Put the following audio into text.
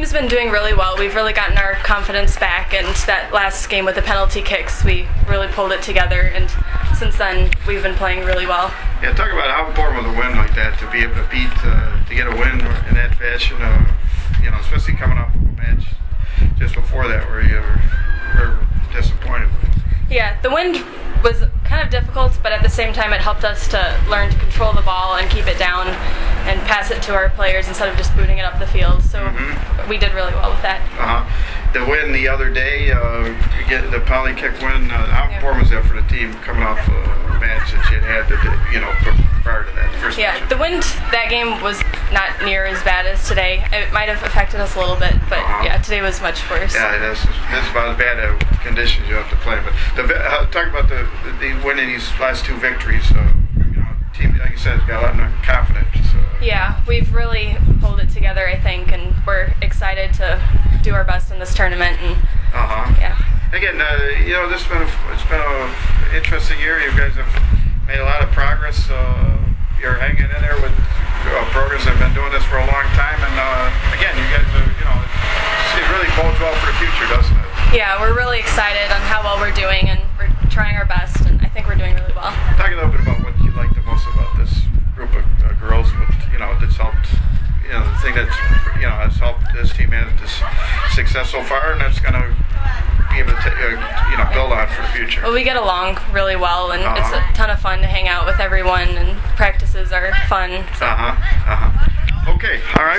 team's been doing really well. We've really gotten our confidence back, and that last game with the penalty kicks, we really pulled it together, and since then we've been playing really well. Yeah, talk about how important was a win like that, to be able to beat, to get a win in that fashion, especially coming off of a match just before that where you were disappointed. Yeah, the wind was kind of difficult, but at the same time it helped us to learn to control the ball and keep it down and pass it to our players instead of just booting it up the field. So we did really well with that. The win the other day, get the penalty kick win, how important was that for the team coming off a match that you had prior to that first match? The wind that game was not near as bad as today. It might have affected us a little bit, but today was much worse. Yeah, that's about as bad conditions you have to play. But talk about the winning these last two victories. Team, like you said, has got a lot of confidence. Yeah, we've really pulled it together, I think, and we're excited to do our best in this tournament. And again, it's been an interesting year. You guys have made a lot of progress. You're hanging in there with programs that have been doing this for a long time, and again, you guys are, it really bodes well for the future, doesn't it? Yeah, we're really excited on how well we're doing, and we're trying our best, and I think we're doing really well. Talk a little bit about what you like the most about this group of girls, that's helped, the thing that's, has helped this team have this success so far, and that's going to be able to, build on for the future. Well, we get along really well, and it's a ton of fun to hang out with everyone, and practices are fun. Okay, all right.